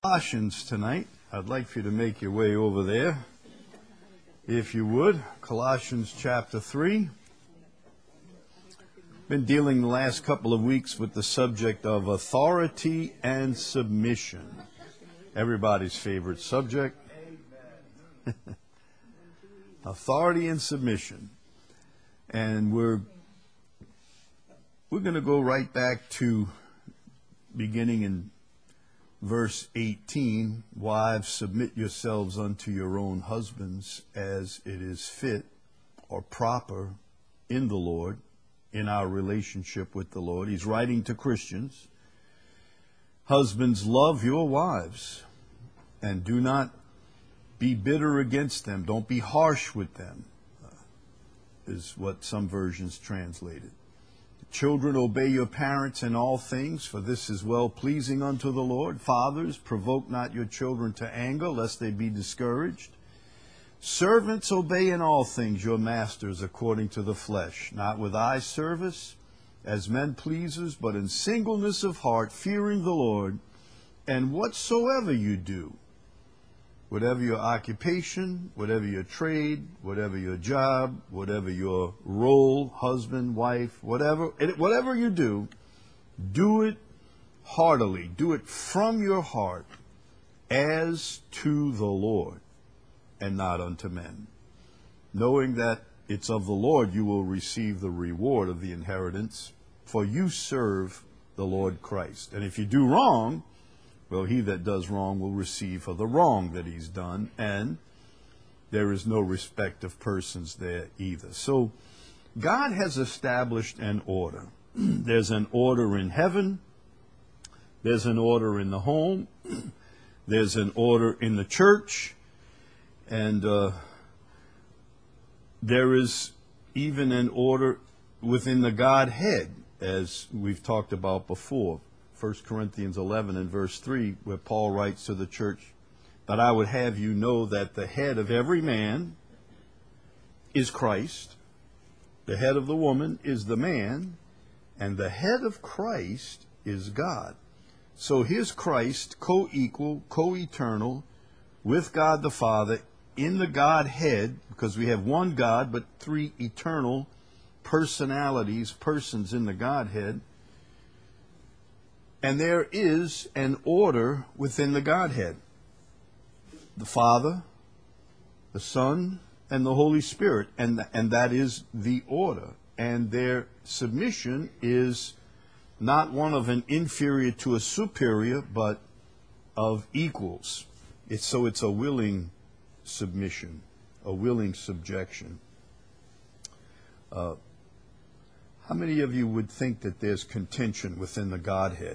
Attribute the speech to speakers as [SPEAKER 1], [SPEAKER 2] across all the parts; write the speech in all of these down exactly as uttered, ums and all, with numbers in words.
[SPEAKER 1] Colossians tonight. I'd like for you to make your way over there, if you would. Colossians chapter three. Been dealing the last couple of weeks with the subject of authority and submission. Everybody's favorite subject. Authority and submission. And we're we're going to go right back to beginning in verse eighteen, wives, submit yourselves unto your own husbands as it is fit or proper in the Lord, in our relationship with the Lord. He's writing to Christians. Husbands, love your wives and do not be bitter against them. Don't be harsh with them, uh, is what some versions translated. Children, obey your parents in all things, for this is well-pleasing unto the Lord. Fathers, provoke not your children to anger, lest they be discouraged. Servants, obey in all things your masters according to the flesh, not with eye service, as men pleasers, but in singleness of heart, fearing the Lord. And whatsoever you do, whatever your occupation, whatever your trade, whatever your job, whatever your role, husband, wife, whatever, whatever you do, do it heartily. Do it from your heart as to the Lord and not unto men. Knowing that it's of the Lord you will receive the reward of the inheritance, for you serve the Lord Christ. And if you do wrong, well, he that does wrong will receive for the wrong that he's done, and there is no respect of persons there either. So God has established an order. There's an order in heaven. There's an order in the home. There's an order in the church. And uh, there is even an order within the Godhead, as we've talked about before. First Corinthians eleven and verse three, where Paul writes to the church, "But I would have you know that the head of every man is Christ, the head of the woman is the man, and the head of Christ is God." So here's Christ, co-equal, co-eternal, with God the Father, in the Godhead, because we have one God, but three eternal personalities, persons in the Godhead. And there is an order within the Godhead. The Father, the Son, and the Holy Spirit. And, and that is the order. And their submission is not one of an inferior to a superior, but of equals. It's, so it's a willing submission, a willing subjection. Uh, how many of you would think that there's contention within the Godhead?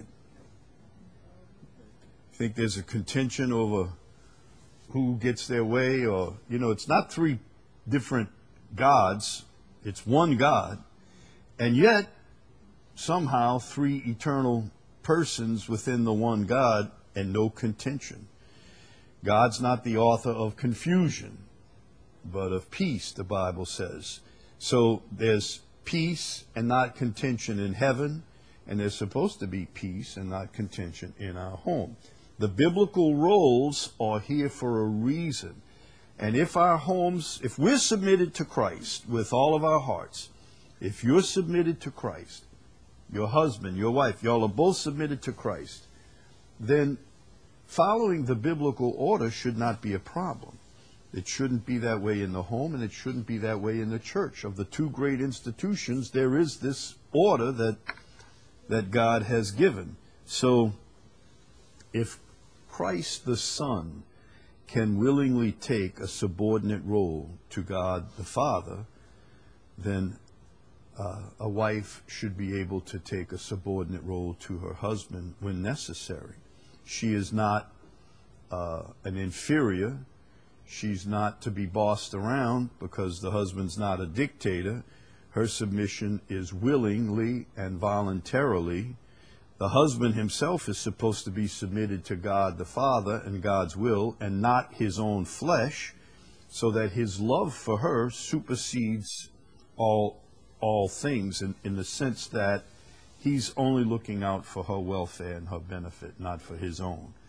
[SPEAKER 1] Think there's a contention over who gets their way? Or, you know, it's not three different gods. It's one God. And yet, somehow, three eternal persons within the one God and no contention. God's not the author of confusion, but of peace, the Bible says. So there's peace and not contention in heaven, and there's supposed to be peace and not contention in our home. The biblical roles are here for a reason. And if our homes, if we're submitted to Christ with all of our hearts, if you're submitted to Christ, your husband, your wife, y'all are both submitted to Christ, then following the biblical order should not be a problem. It shouldn't be that way in the home, and it shouldn't be that way in the church. Of the two great institutions, there is this order that that God has given. So if Christ the Son can willingly take a subordinate role to God the Father, then uh, a wife should be able to take a subordinate role to her husband when necessary. She is not uh, an inferior. She's not to be bossed around because the husband's not a dictator. Her submission is willingly and voluntarily. The husband himself is supposed to be submitted to God the Father and God's will and not his own flesh, so that his love for her supersedes all all things in, in the sense that he's only looking out for her welfare and her benefit, not for his own.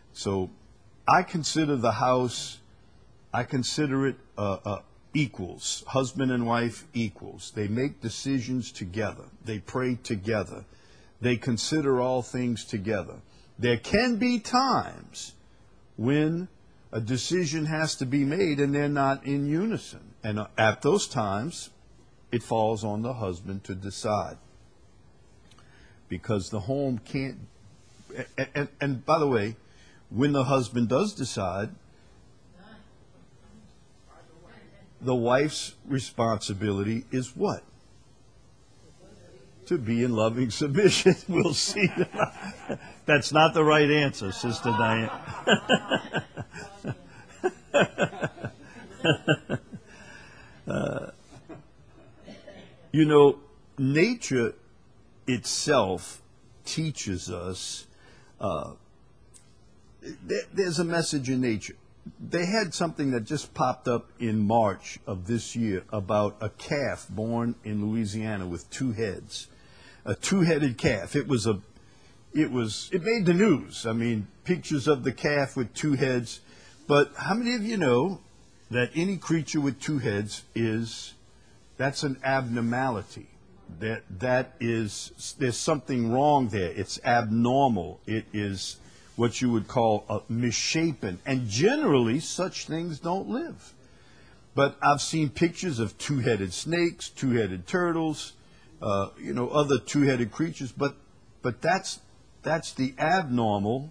[SPEAKER 1] So I consider the house, I consider it uh, uh, equals, husband and wife equals. They make decisions together. They pray together. They consider all things together. There can be times when a decision has to be made and they're not in unison. And at those times, it falls on the husband to decide. Because the home can't, and, and, and by the way, when the husband does decide, the wife's responsibility is what? To be in loving submission. We'll see. That's not the right answer, Sister Diane. uh, you know, nature itself teaches us, uh, th- there's a message in nature. They had something that just popped up in March of this year about a calf born in Louisiana with two heads. A two-headed calf. It was a, it was, it made the news. I mean, pictures of the calf with two heads. But how many of you know that any creature with two heads is, that's an abnormality? That, that is, there's something wrong there. It's abnormal. It is what you would call a misshapen. And generally, such things don't live. But I've seen pictures of two-headed snakes, two-headed turtles, uh, you know, other two-headed creatures. But but that's that's the abnormal.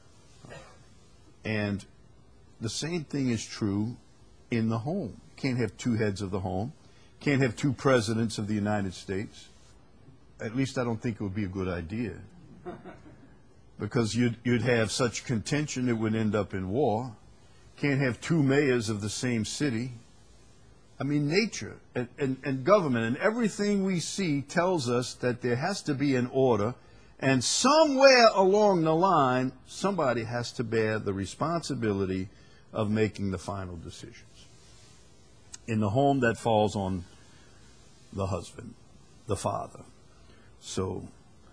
[SPEAKER 1] And the same thing is true in the home. You can't have two heads of the home. Can't have two presidents of the United States. At least I don't think it would be a good idea. Because you'd, you'd have such contention it would end up in war. Can't have two mayors of the same city. I mean, nature and, and, and government and everything we see tells us that there has to be an order, and somewhere along the line, somebody has to bear the responsibility of making the final decisions. In the home, that falls on the husband, the father. So,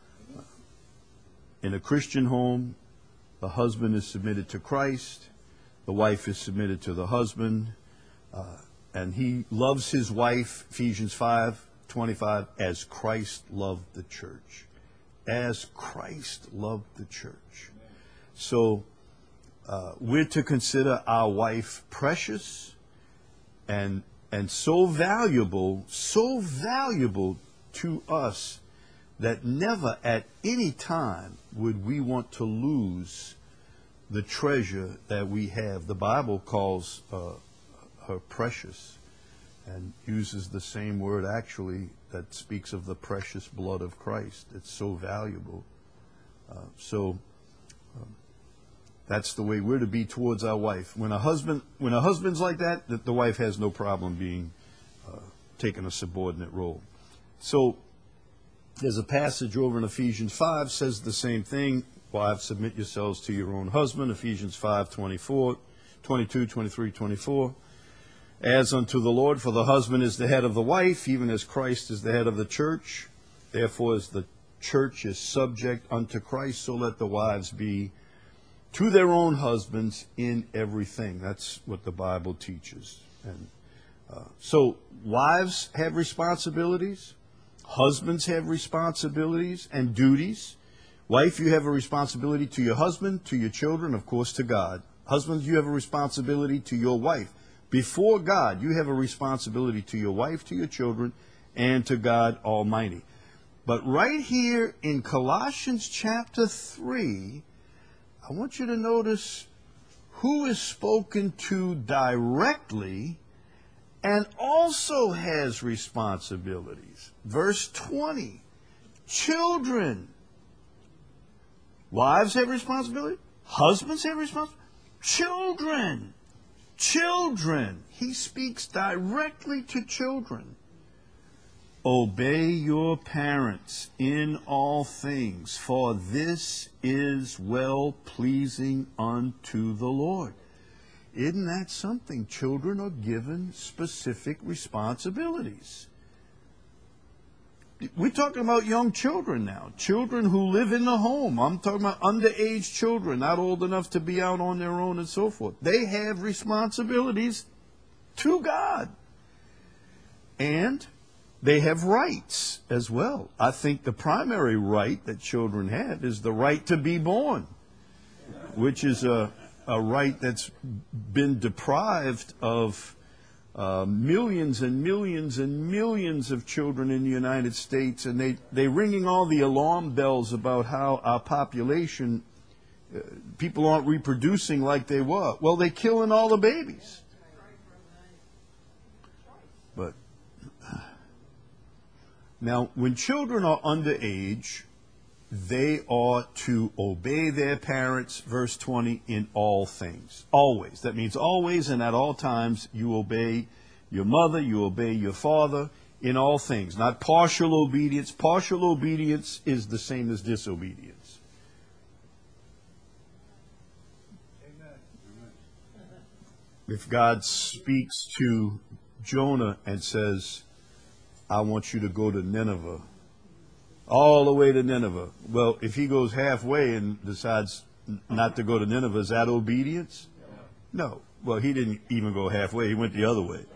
[SPEAKER 1] in a Christian home, the husband is submitted to Christ, the wife is submitted to the husband, uh, and he loves his wife, Ephesians five twenty-five, as Christ loved the church. As Christ loved the church. So, uh, we're to consider our wife precious and and so valuable, so valuable to us that never at any time would we want to lose the treasure that we have. The Bible calls uh, her precious and uses the same word actually that speaks of the precious blood of Christ. It's so valuable. Uh, so um, that's the way we're to be towards our wife. When a husband, when a husband's like that, the, the wife has no problem being uh, taking a subordinate role. So there's a passage over in Ephesians five says the same thing. Wives, submit yourselves to your own husband. Ephesians five twenty-four, twenty-two, twenty-three, twenty-four. As unto the Lord, for the husband is the head of the wife, even as Christ is the head of the church. Therefore, as the church is subject unto Christ, so let the wives be to their own husbands in everything. That's what the Bible teaches. And uh, so wives have responsibilities. Husbands have responsibilities and duties. Wife, you have a responsibility to your husband, to your children, of course, to God. Husbands, you have a responsibility to your wife. Before God, you have a responsibility to your wife, to your children, and to God Almighty. But right here in Colossians chapter three, I want you to notice who is spoken to directly and also has responsibilities. Verse twenty, children. Wives have responsibility. Husbands have responsibility. Children. Children. He speaks directly to children. Obey your parents in all things, for this is well-pleasing unto the Lord. Isn't that something? Children are given specific responsibilities. we're talking about young children now, children who live in the home. I'm talking about underage children, not old enough to be out on their own and so forth. They have responsibilities to God. And they have rights as well. I think the primary right that children have is the right to be born, which is a, a right that's been deprived of uh, millions and millions and millions of children in the United States, and they, they're ringing all the alarm bells about how our population, uh, people aren't reproducing like they were. Well, they're killing all the babies. But now, when children are underage, they ought to obey their parents, verse twenty, in all things. Always. That means always and at all times you obey your mother, you obey your father in all things. Not partial obedience. Partial obedience is the same as disobedience. Amen. If God speaks to Jonah and says, I want you to go to Nineveh, all the way to Nineveh. Well, if he goes halfway and decides not to go to Nineveh, is that obedience? No. Well, he didn't even go halfway. He went the other way.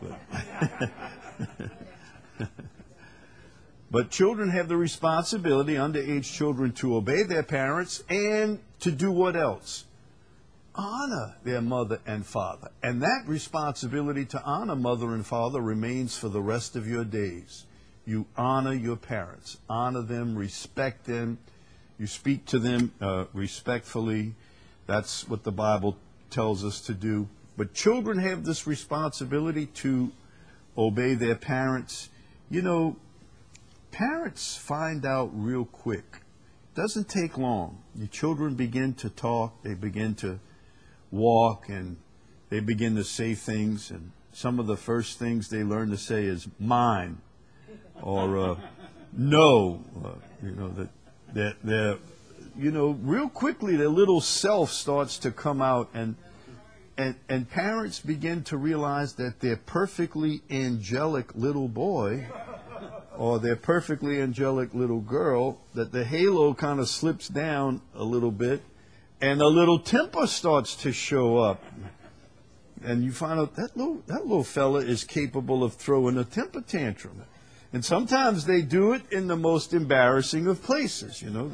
[SPEAKER 1] But, but children have the responsibility, underage children, to obey their parents and to do what else? Honor their mother and father. And that responsibility to honor mother and father remains for the rest of your days. You honor your parents. Honor them, respect them. You speak to them uh, respectfully. That's what the Bible tells us to do. But children have this responsibility to obey their parents. You know, parents find out real quick. It doesn't take long. Your children begin to talk. They begin to walk, and they begin to say things, and some of the first things they learn to say is mine, or uh, no, uh, you know, that that they're, you know, real quickly their little self starts to come out, and and and parents begin to realize that their perfectly angelic little boy or their perfectly angelic little girl, that the halo kind of slips down a little bit, and a little temper starts to show up. And you find out that little, that little fella is capable of throwing a temper tantrum. And sometimes they do it in the most embarrassing of places, you know.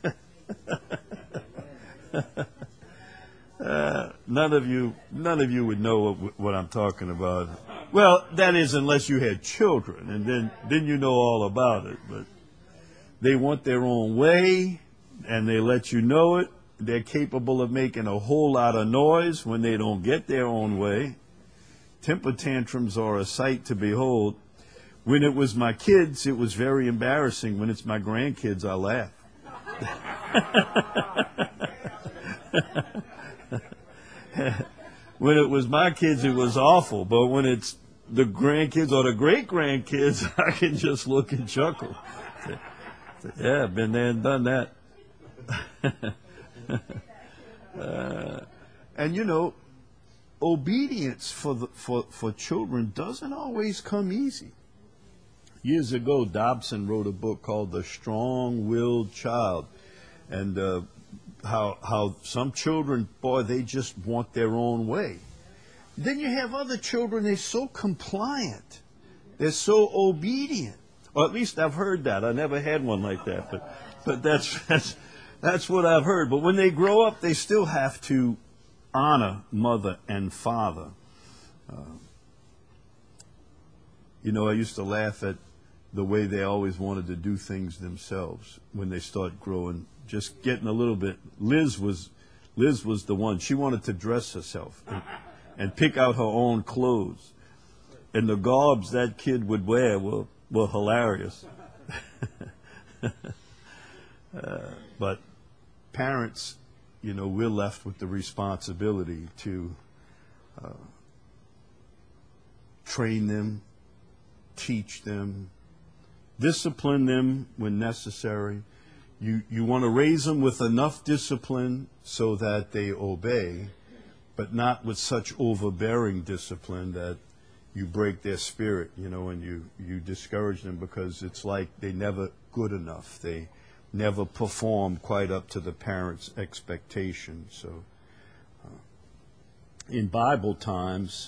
[SPEAKER 1] uh, none of you, none of you would know what, what I'm talking about. Well, that is, unless you had children, and then, then you know all about it. But they want their own way, and they let you know it. They're capable of making a whole lot of noise when they don't get their own way. Temper tantrums are a sight to behold. When it was my kids, it was very embarrassing. When it's my grandkids, I laugh. When it was my kids, it was awful. But when it's the grandkids or the great-grandkids, I can just look and chuckle. Yeah, I've been there and done that. uh, and you know, obedience for the, for for children doesn't always come easy. Years ago, Dobson wrote a book called The Strong-Willed Child, and uh, how how some children, boy, they just want their own way. Then you have other children, they're so compliant, they're so obedient. Or at least I've heard that. I never had one like that, but but that's that's. That's what I've heard. But when they grow up, they still have to honor mother and father. Uh, you know, I used to laugh at the way they always wanted to do things themselves when they start growing, just getting a little bit. Liz was, Liz was the one. She wanted to dress herself and, and pick out her own clothes. And the garbs that kid would wear were, were hilarious. uh, but parents, you know, we're left with the responsibility to uh, train them, teach them, discipline them when necessary. You, you want to raise them with enough discipline so that they obey, but not with such overbearing discipline that you break their spirit, you know, and you, you discourage them because it's like they never good enough. They never perform quite up to the parents' expectations. So uh, in Bible times,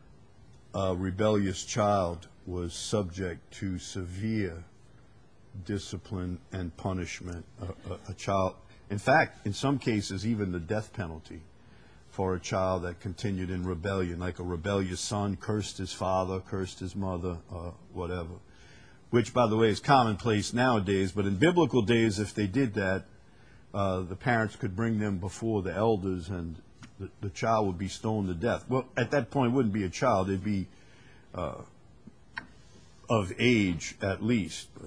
[SPEAKER 1] a rebellious child was subject to severe discipline and punishment. A, a, a child, in fact, in some cases, even the death penalty for a child that continued in rebellion, like a rebellious son cursed his father, cursed his mother, uh, whatever. Which, by the way, is commonplace nowadays. But in biblical days, if they did that, uh, the parents could bring them before the elders, and the, the child would be stoned to death. Well, at that point, it wouldn't be a child; it'd be uh, of age at least. But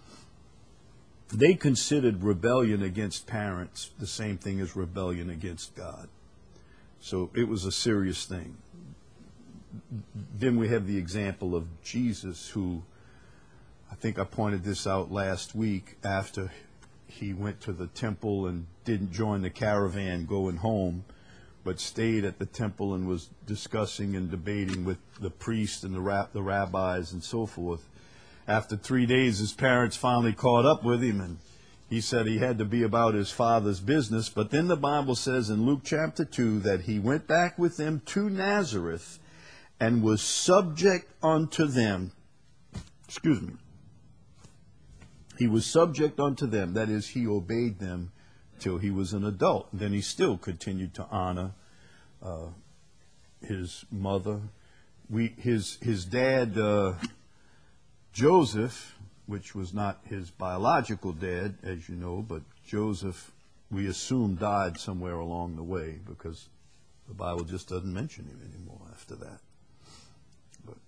[SPEAKER 1] they considered rebellion against parents the same thing as rebellion against God. So it was a serious thing. Then we have the example of Jesus, who, I think I pointed this out last week, after he went to the temple and didn't join the caravan going home, but stayed at the temple and was discussing and debating with the priests and the, rab- the rabbis and so forth. After three days, his parents finally caught up with him, and he said he had to be about his father's business. But then the Bible says in Luke chapter two that he went back with them to Nazareth and was subject unto them. Excuse me. He was subject unto them. That is, he obeyed them till he was an adult. And then he still continued to honor uh, his mother. We, his, his dad, uh, Joseph, which was not his biological dad, as you know, but Joseph, we assume, died somewhere along the way, because the Bible just doesn't mention him anymore after that. But,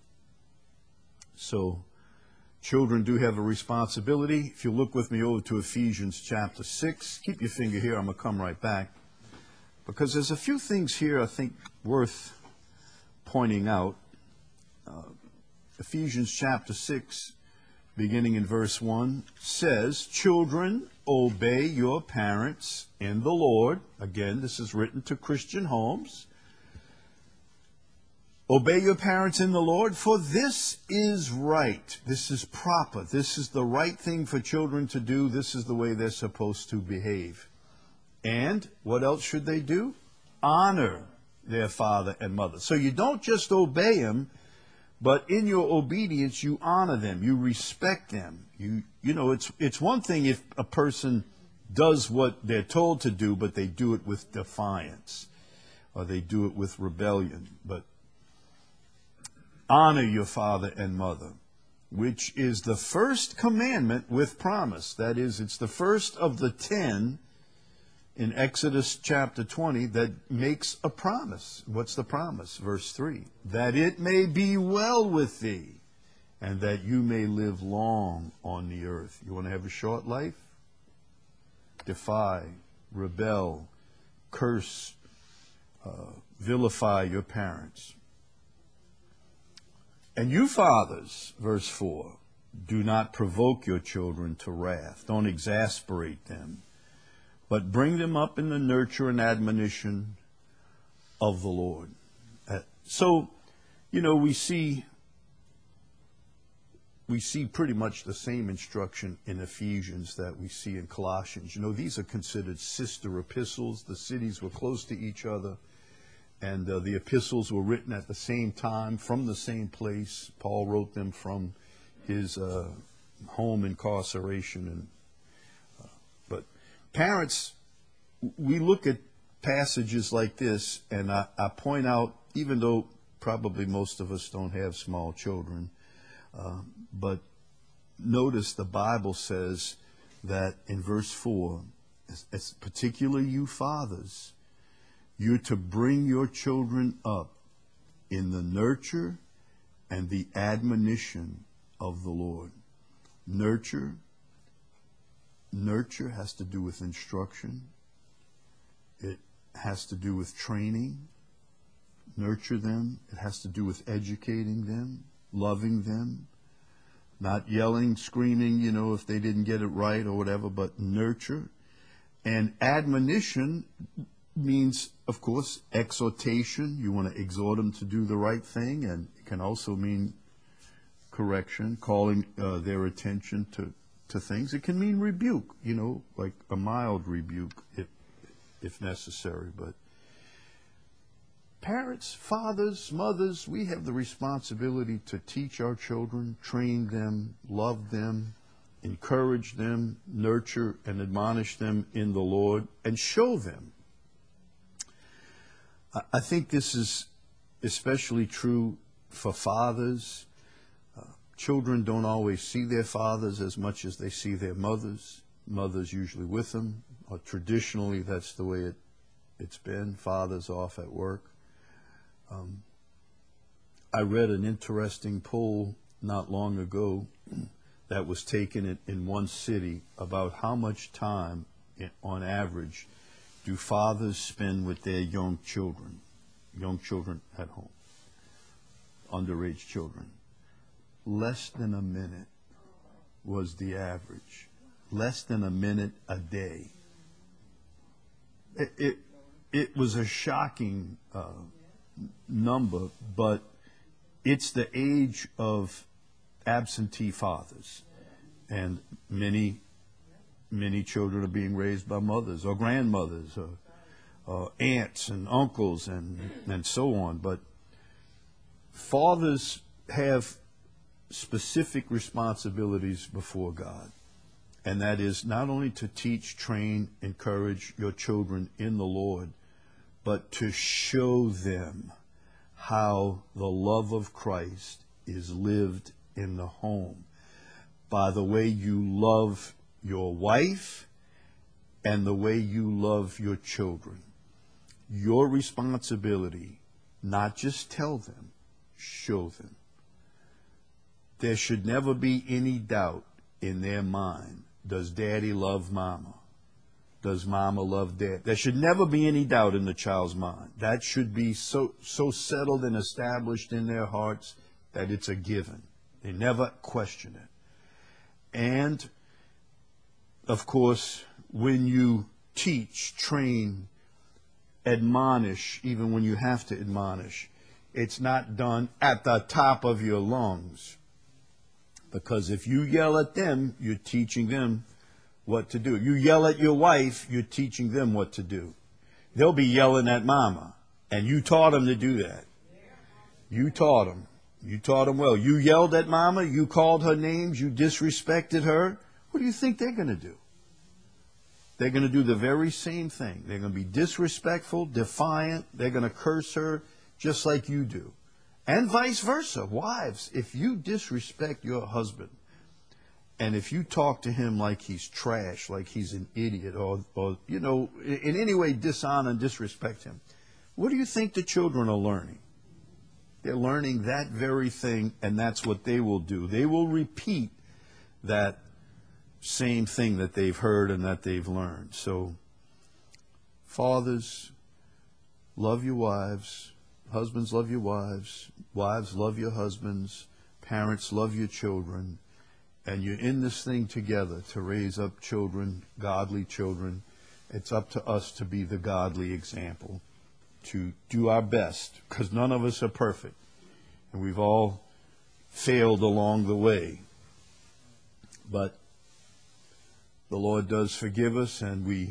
[SPEAKER 1] so, children do have a responsibility. If you look with me over to Ephesians chapter six, keep your finger here, I'm going to come right back, because there's a few things here I think worth pointing out. Uh, Ephesians chapter six, beginning in verse one, says, "Children, obey your parents in the Lord." Again, this is written to Christian homes. "Obey your parents in the Lord, for this is right." This is proper. This is the right thing for children to do. This is the way they're supposed to behave. And what else should they do? Honor their father and mother. So you don't just obey them, but in your obedience, you honor them, you respect them. You you know, it's it's one thing if a person does what they're told to do, but they do it with defiance, or they do it with rebellion. But honor your father and mother, which is the first commandment with promise. That is, it's the first of the ten in Exodus chapter twenty that makes a promise. What's the promise? Verse three. "That it may be well with thee, and that you may live long on the earth." You want to have a short life? Defy, rebel, curse, uh, vilify your parents. "And you fathers," verse four, "do not provoke your children to wrath." Don't exasperate them, but bring them up in the nurture and admonition of the Lord. Uh, so, you know, we see we see pretty much the same instruction in Ephesians that we see in Colossians. You know, these are considered sister epistles. The cities were close to each other, and uh, the epistles were written at the same time from the same place. Paul wrote them from his uh, home incarceration, and but parents, we look at passages like this, and I, I point out, even though probably most of us don't have small children, uh, but notice the Bible says that in verse four, as, as particularly you fathers, you're to bring your children up in the nurture and the admonition of the Lord. Nurture. Nurture has to do with instruction. It has to do with training. Nurture them. It has to do with educating them, loving them, not yelling, screaming, you know, if they didn't get it right or whatever, but nurture. And admonition, means, of course, exhortation. You want to exhort them to do the right thing, and it can also mean correction, calling uh, their attention to, to things. It can mean rebuke, you know, like a mild rebuke if, if necessary. But parents, fathers, mothers, we have the responsibility to teach our children, train them, love them, encourage them, nurture and admonish them in the Lord, and show them. I think this is especially true for fathers. Uh, children don't always see their fathers as much as they see their mothers. Mothers usually with them. Or traditionally, that's the way it, it's been. Fathers off at work. Um, I read an interesting poll not long ago that was taken in, in one city about how much time, in, on average, do fathers spend with their young children, young children at home, underage children. Less than a minute was the average. Less than a minute a day. It, it, it was a shocking uh, number, but it's the age of absentee fathers, and many many children are being raised by mothers or grandmothers or, or aunts and uncles and and so on. But fathers have specific responsibilities before God, and that is not only to teach, train, encourage your children in the Lord, but to show them how the love of Christ is lived in the home by the way you love your wife and the way you love your children. Your responsibility, not just tell them, show them. There should never be any doubt in their mind, does daddy love mama? Does mama love dad? There should never be any doubt in the child's mind. That should be so so settled and established in their hearts that it's a given. They never question it. And, of course, when you teach, train, admonish, even when you have to admonish, it's not done at the top of your lungs. Because if you yell at them, you're teaching them what to do. You yell at your wife, you're teaching them what to do. They'll be yelling at mama, and you taught them to do that. You taught them. You taught them well. You yelled at mama, you called her names, you disrespected her. What do you think they're going to do? They're going to do the very same thing. They're going to be disrespectful, defiant. They're going to curse her just like you do. And vice versa. Wives, if you disrespect your husband, and if you talk to him like he's trash, like he's an idiot, or, or you know, in any way dishonor and disrespect him, what do you think the children are learning? They're learning that very thing, and that's what they will do. They will repeat that same thing that they've heard and that they've learned. So, fathers, love your wives. Husbands, love your wives. Wives, love your husbands. Parents, love your children. And you're in this thing together to raise up children, godly children. It's up to us to be the godly example, to do our best, because none of us are perfect. And we've all failed along the way. But the Lord does forgive us, and we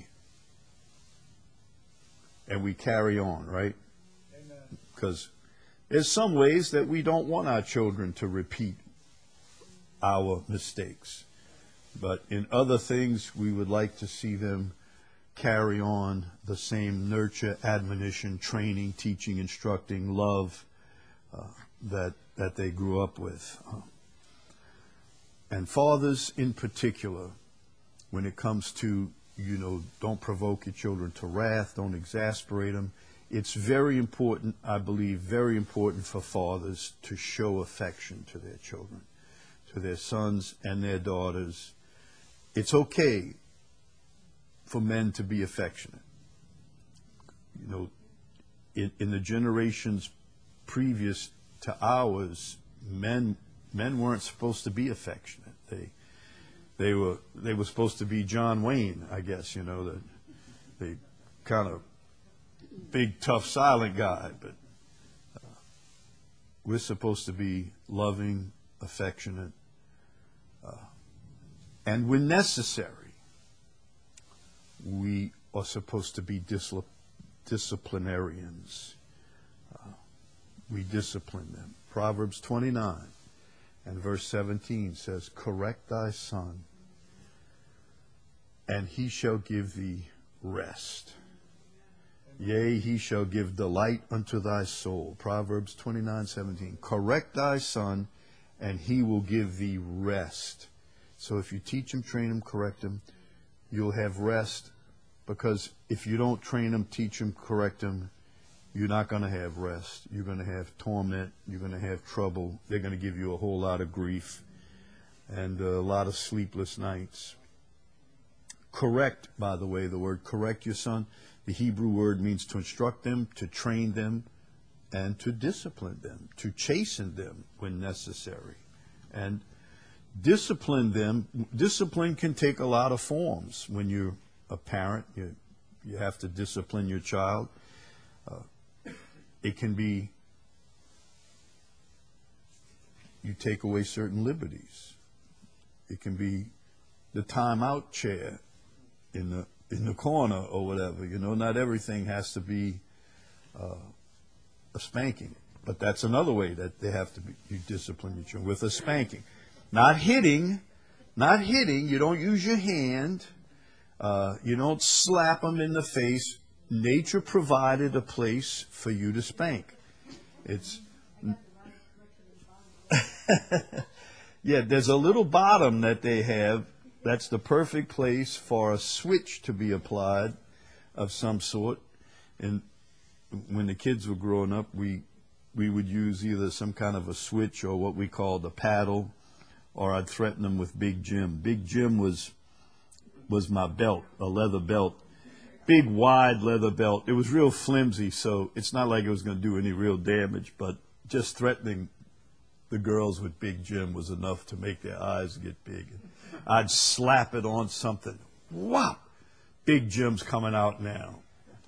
[SPEAKER 1] and we carry on, right? Because there's some ways that we don't want our children to repeat our mistakes. But in other things, we would like to see them carry on the same nurture, admonition, training, teaching, instructing, love uh, that that they grew up with. Uh, and fathers in particular, when it comes to, you know, don't provoke your children to wrath, don't exasperate them. It's very important, I believe, very important for fathers to show affection to their children, to their sons and their daughters. It's okay for men to be affectionate. You know, in, in the generations previous to ours, men men weren't supposed to be affectionate. They they were they were supposed to be John Wayne, I guess. You know, that they kind of big, tough, silent guy, but uh, we're supposed to be loving, affectionate, uh, and when necessary, we are supposed to be disli- disciplinarians. Uh, we discipline them. Proverbs twenty-nine and verse seventeen says, correct thy son, and he shall give thee rest. Yea, he shall give delight unto thy soul. Proverbs twenty-nine seventeen. Correct thy son, and he will give thee rest. So if you teach him, train him, correct him, you'll have rest. Because if you don't train him, teach him, correct him, you're not going to have rest. You're going to have torment. You're going to have trouble. They're going to give you a whole lot of grief and a lot of sleepless nights. Correct, by the way, the word correct your son, the Hebrew word means to instruct them, to train them, and to discipline them, to chasten them when necessary. And discipline them, discipline can take a lot of forms. When you're a parent, you, you have to discipline your child. Uh, it can be you take away certain liberties. It can be the timeout chair in the in the corner or whatever. You know, not everything has to be uh, a spanking, but that's another way that they have to be. You discipline your children with a spanking, not hitting, not hitting. You don't use your hand. Uh, you don't slap them in the face. Nature provided a place for you to spank. It's yeah. There's a little bottom that they have. That's the perfect place for a switch to be applied of some sort. And when the kids were growing up, we we would use either some kind of a switch or what we called a paddle, or I'd threaten them with Big Jim. Big Jim was was my belt, a leather belt, big wide leather belt. It was real flimsy, so it's not like it was going to do any real damage, but just threatening the girls with Big Jim was enough to make their eyes get big. I'd slap it on something. Wow! Big Jim's coming out now.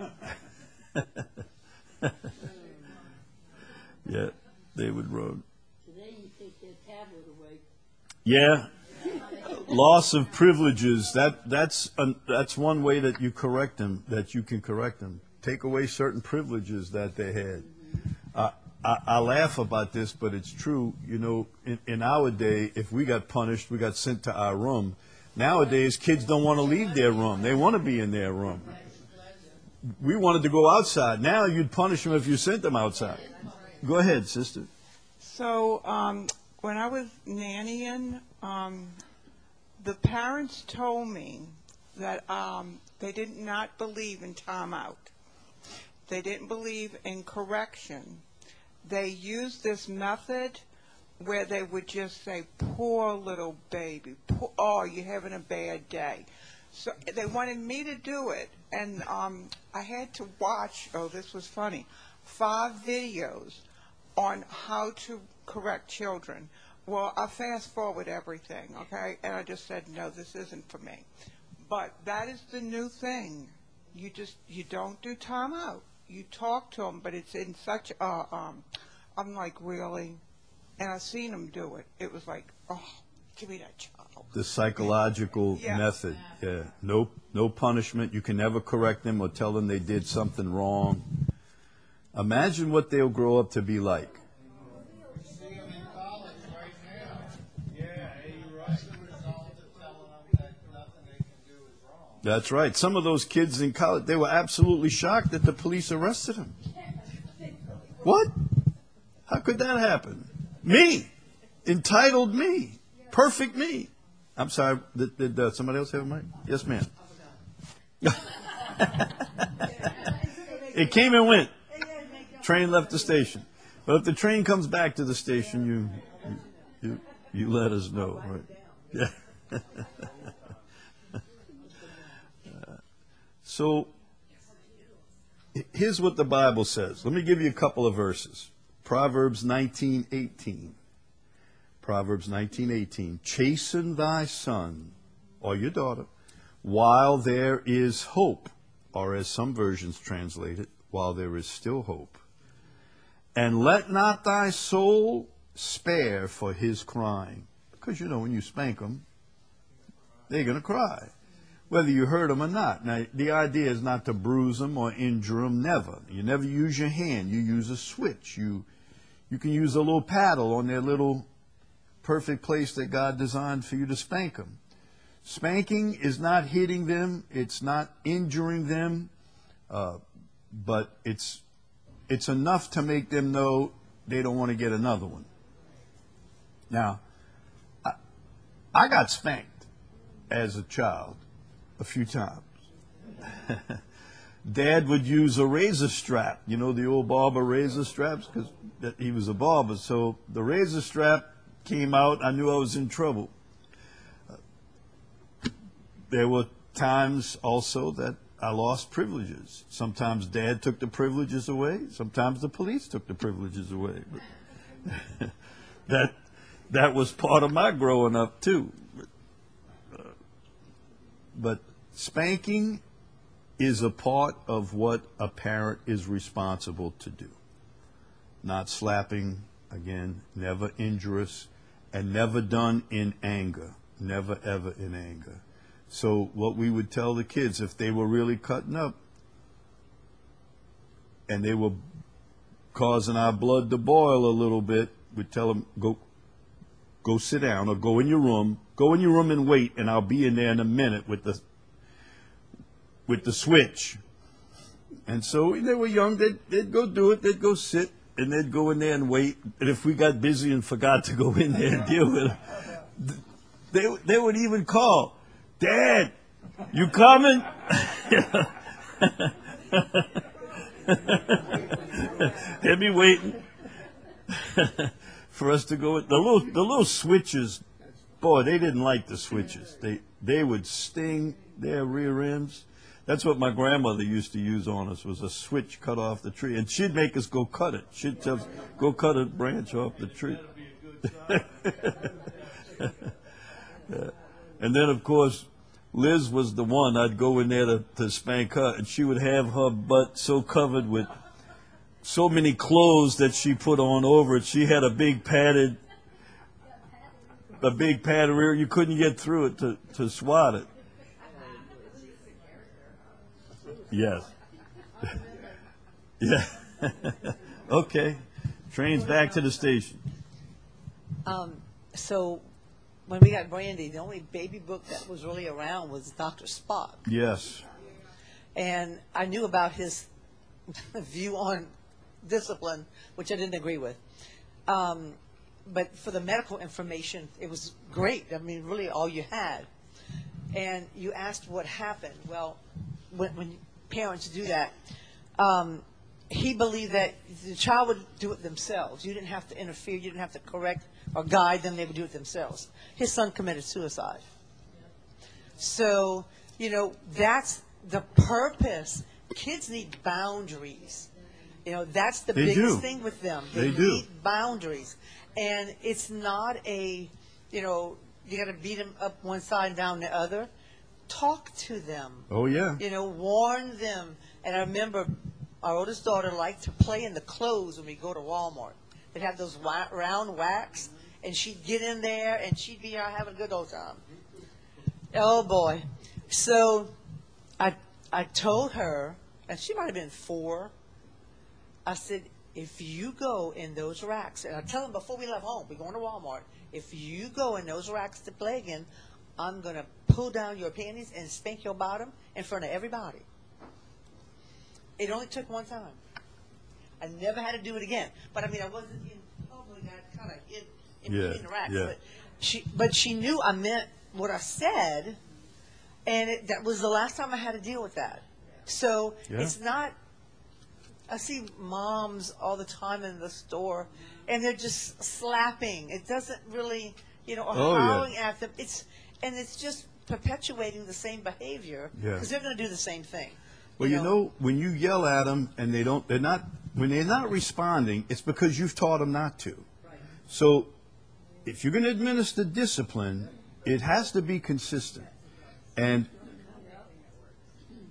[SPEAKER 1] Yeah, they would run.
[SPEAKER 2] Today you take their tablet away.
[SPEAKER 1] Yeah. Loss of privileges. That that's an, that's one way that you correct them. That you can correct them. Take away certain privileges that they had. Uh, I, I laugh about this, but it's true. You know, in, in our day, if we got punished, we got sent to our room. Nowadays, kids don't want to leave their room. They want to be in their room. We wanted to go outside. Now you'd punish them if you sent them outside. Go ahead, sister.
[SPEAKER 3] So um, when I was nannying, um, the parents told me that um, they did not believe in timeout. They didn't believe in correction. They used this method where they would just say, poor little baby, poor, oh, you're having a bad day. So they wanted me to do it, and um, I had to watch, oh, this was funny, five videos on how to correct children. Well, I fast forward everything, okay, and I just said, no, this isn't for me. But that is the new thing. You just, you don't do timeout. You talk to them, but it's in such a, um, I'm like, really? And I've seen them do it. It was like, oh, give me that child.
[SPEAKER 1] The psychological
[SPEAKER 3] Yeah.
[SPEAKER 1] method. Yeah. No, no punishment. You can never correct them or tell them they did something wrong. Imagine what they'll grow up to be like. That's right. Some of those kids in college, they were absolutely shocked that the police arrested them. What? How could that happen? Me. Entitled me. Perfect me. I'm sorry, did, did uh, somebody else have a mic? Yes, ma'am. It came and went. Train left the station. But if the train comes back to the station, you you, you, you let us know. Right? Yeah. So, here's what the Bible says. Let me give you a couple of verses. Proverbs nineteen eighteen. Proverbs nineteen eighteen. Chasten thy son or your daughter while there is hope, or as some versions translate it, while there is still hope. And let not thy soul spare for his crying. Because, you know, when you spank them, they're going to cry, whether you hurt them or not. Now, the idea is not to bruise them or injure them, never. You never use your hand. You use a switch. You, you can use a little paddle on their little perfect place that God designed for you to spank them. Spanking is not hitting them. It's not injuring them. Uh, but it's it's enough to make them know they don't want to get another one. Now, I, I got spanked as a child a few times. Dad would use a razor strap, you know, the old barber razor straps, because he was a barber. So the razor strap came out. I knew I was in trouble. Uh, there were times also that I lost privileges. Sometimes Dad took the privileges away. Sometimes the police took the privileges away. But that that was part of my growing up too. Uh, but spanking is a part of what a parent is responsible to do. Not slapping, again, never injurious, and never done in anger. Never, ever in anger. So what we would tell the kids, if they were really cutting up and they were causing our blood to boil a little bit, we'd tell them, go, go sit down or go in your room. Go in your room and wait, and I'll be in there in a minute with the with the switch. And so when they were young, they'd, they'd go do it. They'd go sit, and they'd go in there and wait. And if we got busy and forgot to go in there and deal with it, they, they would even call, Dad, you coming? They'd be waiting for us to go. The little, the little switches, boy, they didn't like the switches. They, they would sting their rear ends. That's what my grandmother used to use on us, was a switch cut off the tree. And she'd make us go cut it. She'd tell us, go cut a branch off the tree. Yeah. And then, of course, Liz was the one. I'd go in there to, to spank her, and she would have her butt so covered with so many clothes that she put on over it. She had a big padded, a big padded rear. You couldn't get through it to, to swat it. Yes. Yeah. Okay. Train's back to the station.
[SPEAKER 4] Um, so when we got Brandy, the only baby book that was really around was Doctor Spock.
[SPEAKER 1] Yes.
[SPEAKER 4] And I knew about his view on discipline, which I didn't agree with. Um, but for the medical information, it was great. I mean, really all you had. And you asked what happened. Well, when, when parents do that, um, he believed that the child would do it themselves. You didn't have to interfere. You didn't have to correct or guide them. They would do it themselves. His son committed suicide. So, you know, that's the purpose. Kids need boundaries. You know, that's the
[SPEAKER 1] They
[SPEAKER 4] biggest
[SPEAKER 1] do.
[SPEAKER 4] thing with them.
[SPEAKER 1] They
[SPEAKER 4] They,
[SPEAKER 1] do.
[SPEAKER 4] need boundaries. And it's not a, you know, you got to beat them up one side and down the other. Talk to them.
[SPEAKER 1] Oh, yeah.
[SPEAKER 4] You know, warn them. And I remember our oldest daughter liked to play in the clothes when we go to Walmart. They'd have those wa- round wax, and she'd get in there, and she'd be out having a good old time. Oh, boy. So I I told her, and she might have been four, I said, if you go in those racks, and I tell them before we left home, we're going to Walmart, if you go in those racks to play again, I'm going to pull down your panties and spank your bottom in front of everybody. It only took one time. I never had to do it again. But, I mean, I wasn't in public. I kind of hid in
[SPEAKER 1] Yeah,
[SPEAKER 4] between the racks.
[SPEAKER 1] yeah.
[SPEAKER 4] But she, but she knew I meant what I said, and it, that was the last time I had to deal with that. So
[SPEAKER 1] Yeah.
[SPEAKER 4] it's not – I see moms all the time in the store, and they're just slapping. It doesn't really – you know, or
[SPEAKER 1] Oh, yeah.
[SPEAKER 4] howling at them. It's and it's just perpetuating the same behavior
[SPEAKER 1] Yeah.
[SPEAKER 4] because they're going to do the same thing.
[SPEAKER 1] Well, you know, when you yell at them and they don't, they're not, when they're not responding, it's because you've taught them not to. So if you're going to administer discipline, it has to be consistent. And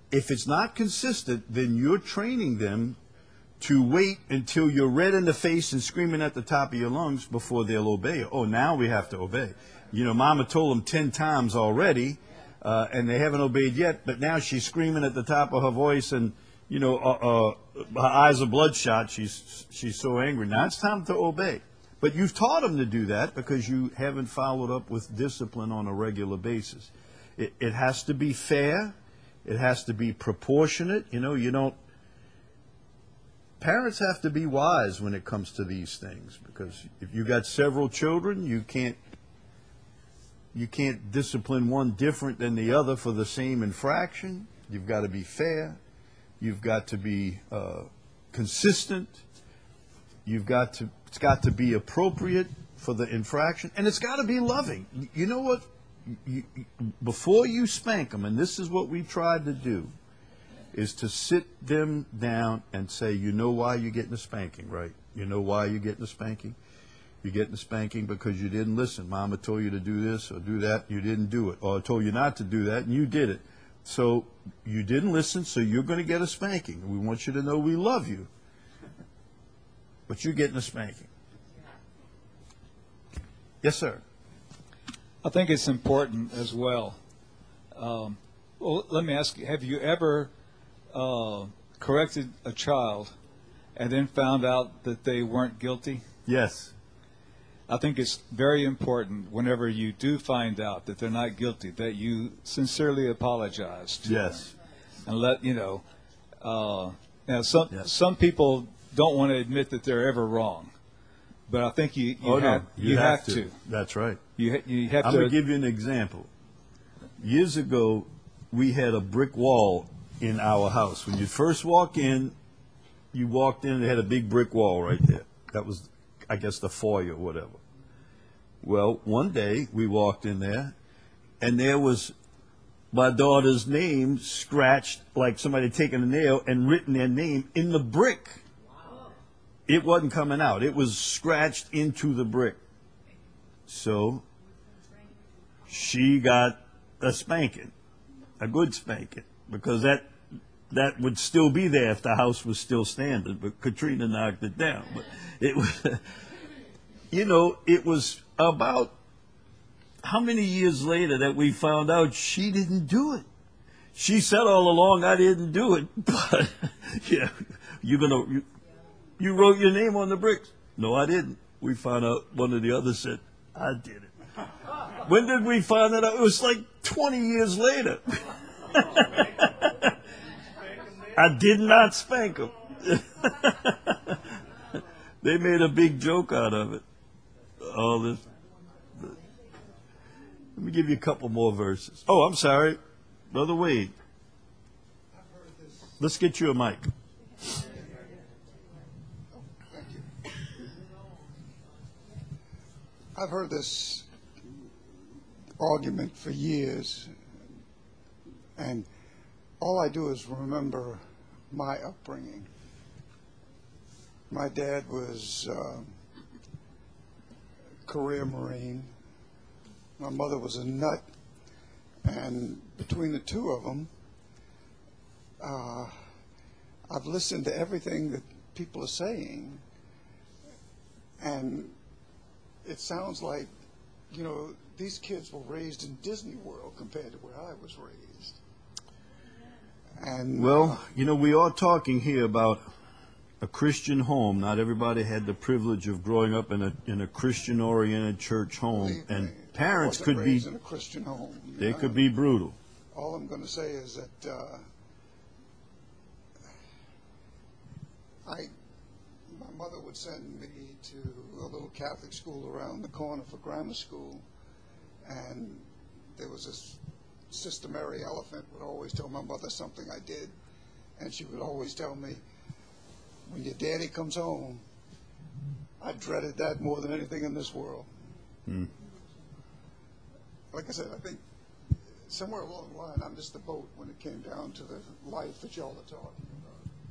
[SPEAKER 1] if it's not consistent, then you're training them to wait until you're red in the face and screaming at the top of your lungs before they'll obey. Oh, now we have to obey. You know, Mama told them ten times already, uh, and they haven't obeyed yet, but now she's screaming at the top of her voice, and, you know, uh, uh, her eyes are bloodshot. She's, she's so angry. Now it's time to obey. But you've taught them to do that because you haven't followed up with discipline on a regular basis. It, it has to be fair. It has to be proportionate. You know, you don't... Parents have to be wise when it comes to these things, because if you've got several children, you can't you can't discipline one different than the other for the same infraction. You've got to be fair. You've got to be uh, consistent. You've got to it's got to be appropriate for the infraction, and it's got to be loving. You know what? You, you, before you spank them, and this is what we tried to do, is to sit them down and say, you know why you're getting a spanking, right? You know why you're getting a spanking? You're getting a spanking because you didn't listen. Mama told you to do this or do that, you didn't do it. Or I told you not to do that, and you did it. So you didn't listen, so you're going to get a spanking. We want you to know we love you. But you're getting a spanking. Yes, sir.
[SPEAKER 5] I think it's important as well. Um, well, let me ask you, have you ever uh, corrected a child and then found out that they weren't guilty?
[SPEAKER 1] Yes.
[SPEAKER 5] I think it's very important whenever you do find out that they're not guilty, that you sincerely apologize to
[SPEAKER 1] Yes.
[SPEAKER 5] them and let, you know, uh, now some,
[SPEAKER 1] Yes.
[SPEAKER 5] some people don't want to admit that they're ever wrong. But I think you, you,
[SPEAKER 1] oh,
[SPEAKER 5] have,
[SPEAKER 1] no.
[SPEAKER 5] you,
[SPEAKER 1] you
[SPEAKER 5] have,
[SPEAKER 1] have
[SPEAKER 5] to.
[SPEAKER 1] to. That's right.
[SPEAKER 5] You, ha- you have
[SPEAKER 1] I'm
[SPEAKER 5] to.
[SPEAKER 1] going to give you an example. Years ago, we had a brick wall in our house. When you first walk in, you walked in, they had a big brick wall right there. That was, I guess, the foyer or whatever. Well, one day, we walked in there, and there was my daughter's name scratched, like somebody had taken a nail and written their name in the brick. It wasn't coming out. It was scratched into the brick. So she got a spanking, a good spanking, because that that would still be there if the house was still standing. But Katrina knocked it down. But it was, you know, it was about how many years later that we found out she didn't do it. She said all along, I didn't do it. But yeah, you're gonna. You, You wrote your name on the bricks. No, I didn't. We found out one of the others said, I did it. When did we find that out? It was like twenty years later. I did not spank them. They made a big joke out of it. All this. Let me give you a couple more verses. Oh, I'm sorry. Brother Wade. Let's get you a mic.
[SPEAKER 6] I've heard this argument for years, and all I do is remember my upbringing. My dad was uh, a career Marine. My mother was a nut, and between the two of them, uh, I've listened to everything that people are saying, and it sounds like, you know, these kids were raised in Disney World compared to where I was raised. And
[SPEAKER 1] well, you know, we are talking here about a Christian home. Not everybody had the privilege of growing up in a in a Christian-oriented church home, and parents could be
[SPEAKER 6] in a Christian home.
[SPEAKER 1] They could be brutal.
[SPEAKER 6] All I'm going to say is that uh, I. My mother would send me to a little Catholic school around the corner for grammar school, and there was this Sister Mary Elephant would always tell my mother something I did, and she would always tell me, when your daddy comes home, I dreaded that more than anything in this world.
[SPEAKER 1] Hmm.
[SPEAKER 6] Like I said, I think somewhere along the line I missed the boat when it came down to the life that y'all are talking about.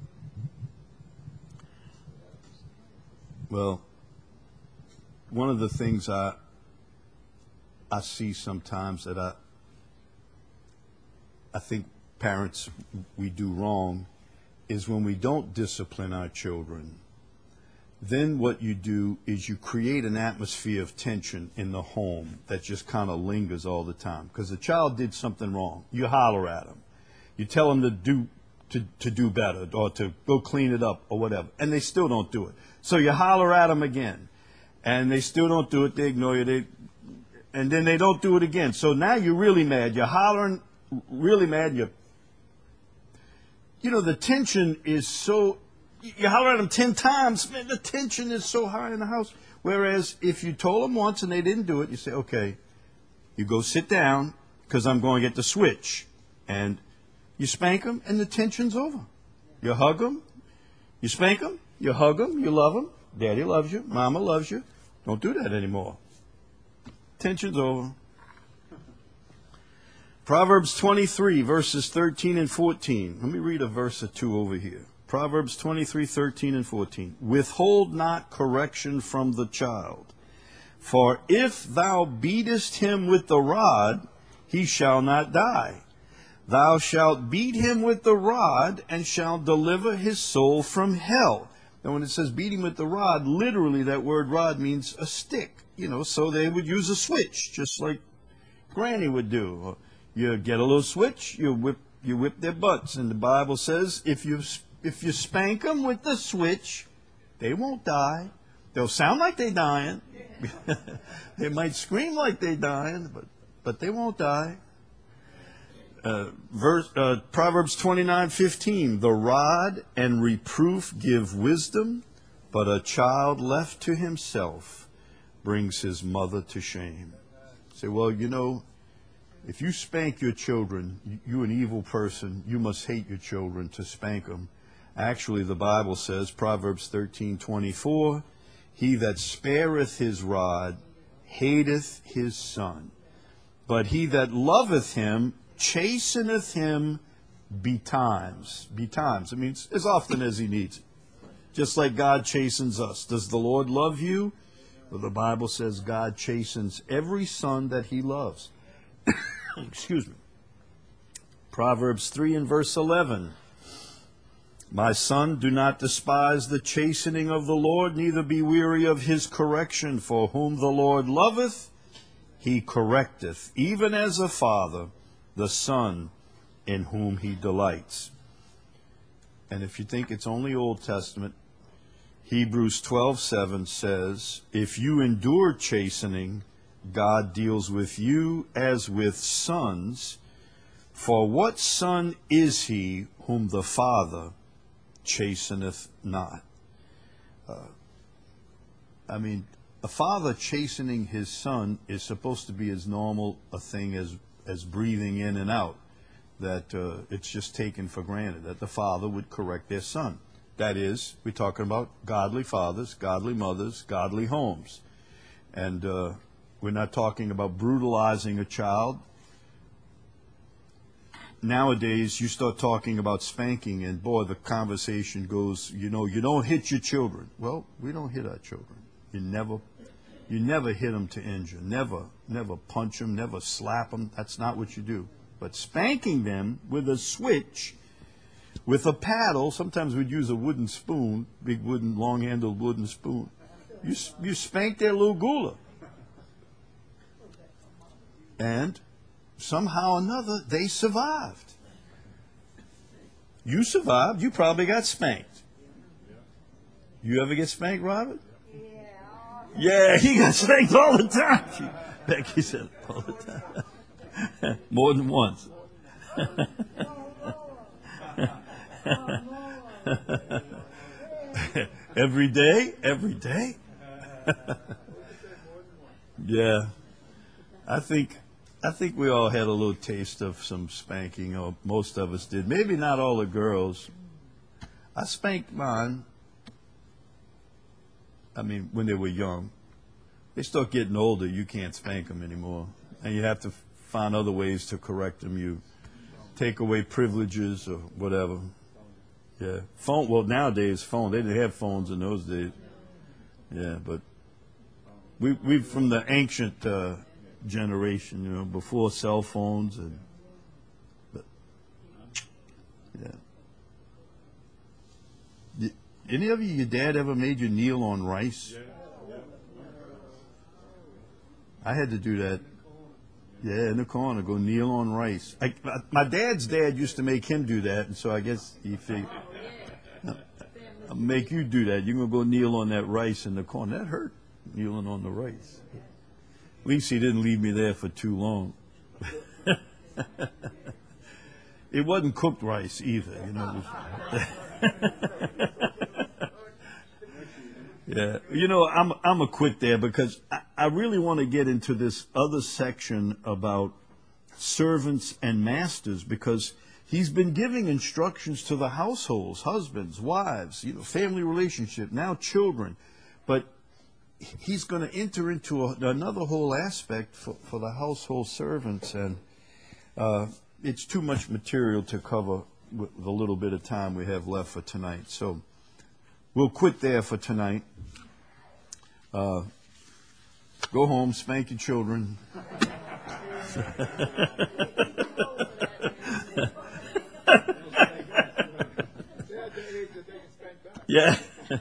[SPEAKER 1] Well, one of the things I I see sometimes that I I think parents, we do wrong is when we don't discipline our children. Then what you do is you create an atmosphere of tension in the home that just kind of lingers all the time. Because the child did something wrong. You holler at them. You tell them to do to, to do better or to go clean it up or whatever. And they still don't do it. So you holler at them again. And they still don't do it. They ignore you. They, and then they don't do it again. So now you're really mad. You're hollering, really mad. You're, you know, the tension is so... You holler at them ten times, man, the tension is so high in the house. Whereas if you told them once and they didn't do it, you say, okay, you go sit down because I'm going to get the switch. And you spank them and the tension's over. You hug them, you spank them, you hug them, you love them. Daddy loves you, Mama loves you. Don't do that anymore. Tension's over. Proverbs twenty-three, verses thirteen and fourteen. Let me read a verse or two over here. Proverbs twenty-three, thirteen and fourteen. Withhold not correction from the child, for if thou beatest him with the rod, he shall not die. Thou shalt beat him with the rod, and shalt deliver his soul from hell. And when it says beat him with the rod, literally that word rod means a stick. You know, so they would use a switch, just like Granny would do. You get a little switch, you whip, you whip their butts. And the Bible says if you If you spank them with the switch, they won't die. They'll sound like they're dying. They might scream like they're dying, but, but they won't die. Uh, verse, uh, Proverbs twenty-nine fifteen. The rod and reproof give wisdom, but a child left to himself brings his mother to shame. Say, well, you know, if you spank your children, you're an evil person. You must hate your children to spank them. Actually, the Bible says, Proverbs thirteen twenty-four, he that spareth his rod hateth his son, but he that loveth him chasteneth him betimes. Betimes. It means as often as he needs it. Just like God chastens us. Does the Lord love you? Well, the Bible says God chastens every son that he loves. Excuse me. Proverbs three and verse eleven. My son, do not despise the chastening of the Lord, neither be weary of his correction. For whom the Lord loveth, he correcteth, even as a father, the son in whom he delights. And if you think it's only Old Testament, Hebrews twelve seven says, if you endure chastening, God deals with you as with sons. For what son is he whom the Father chasteneth not? Uh, I mean, a father chastening his son is supposed to be as normal a thing as, as breathing in and out, that uh, it's just taken for granted, that the father would correct their son. That is, we're talking about godly fathers, godly mothers, godly homes. And uh, we're not talking about brutalizing a child. Nowadays, you start talking about spanking, and boy, the conversation goes, you know, you don't hit your children. Well, we don't hit our children. You never, you never hit them to injure. Never, never punch them, never slap them. That's not what you do. But spanking them with a switch, with a paddle, sometimes we'd use a wooden spoon, big wooden, long-handled wooden spoon. You, you spank their little gula. And somehow or another, they survived. You survived. You probably got spanked. You ever get spanked, Robert? Yeah. Yeah, he got spanked all the time. She, Becky said all the time. More than once. Every day? Every day? Yeah. I think... I think we all had a little taste of some spanking, or most of us did. Maybe not all the girls. I spanked mine, I mean, when they were young. They start getting older, you can't spank them anymore. And you have to find other ways to correct them. You take away privileges or whatever. Yeah. Phone, well, nowadays, phone. They didn't have phones in those days. Yeah, but we, we from the ancient... Uh, generation, you know, before cell phones, and but Yeah. Y- Any of you, your dad ever made you kneel on rice? I had to do that. Yeah, in the corner, go kneel on rice. I, my dad's dad used to make him do that, and so I guess he figured, I'll make you do that. You're going to go kneel on that rice in the corner. That hurt, kneeling on the rice. At least he didn't leave me there for too long. It wasn't cooked rice either, you know. It was yeah, you know, I'm I'm a quit there because I, I really want to get into this other section about servants and masters, because he's been giving instructions to the households, husbands, wives, you know, family relationship, now children, but he's going to enter into a, another whole aspect for, for the household servants, and uh, it's too much material to cover with the little bit of time we have left for tonight. So we'll quit there for tonight. Uh, go home, spank your children. Yeah.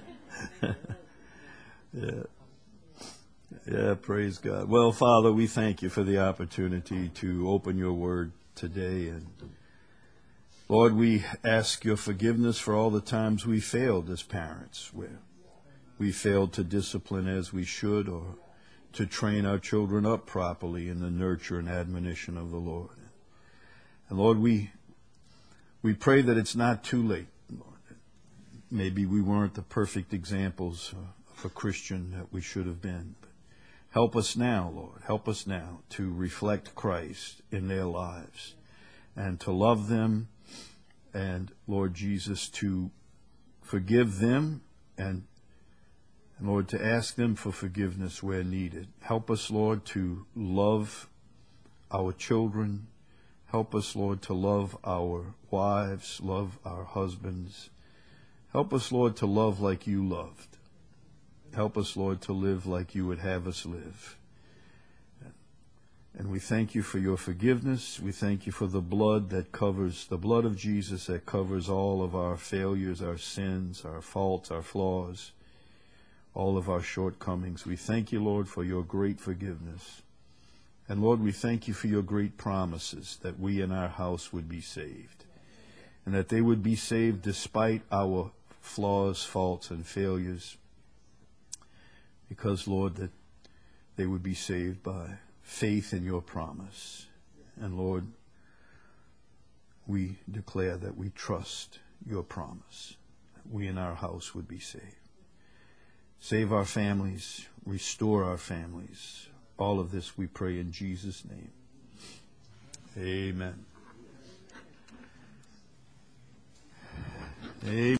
[SPEAKER 1] Yeah. Yeah, praise God. Well, Father, we thank you for the opportunity to open your word today. And Lord, we ask your forgiveness for all the times we failed as parents, where we failed to discipline as we should, or to train our children up properly in the nurture and admonition of the Lord. And Lord, we we pray that it's not too late, Lord. Maybe we weren't the perfect examples of a Christian that we should have been. But help us now, Lord. Help us now to reflect Christ in their lives and to love them, and, Lord Jesus, to forgive them, and, and, Lord, to ask them for forgiveness where needed. Help us, Lord, to love our children. Help us, Lord, to love our wives, love our husbands. Help us, Lord, to love like you loved. Help us, Lord, to live like you would have us live. And we thank you for your forgiveness. We thank you for the blood that covers, the blood of Jesus that covers all of our failures, our sins, our faults, our flaws, all of our shortcomings. We thank you, Lord, for your great forgiveness. And Lord, we thank you for your great promises that we in our house would be saved, and that they would be saved despite our flaws, faults, and failures, because, Lord, that they would be saved by faith in your promise. And Lord, we declare that we trust your promise, that we in our house would be saved. Save our families, restore our families. All of this we pray in Jesus' name. Amen. Amen.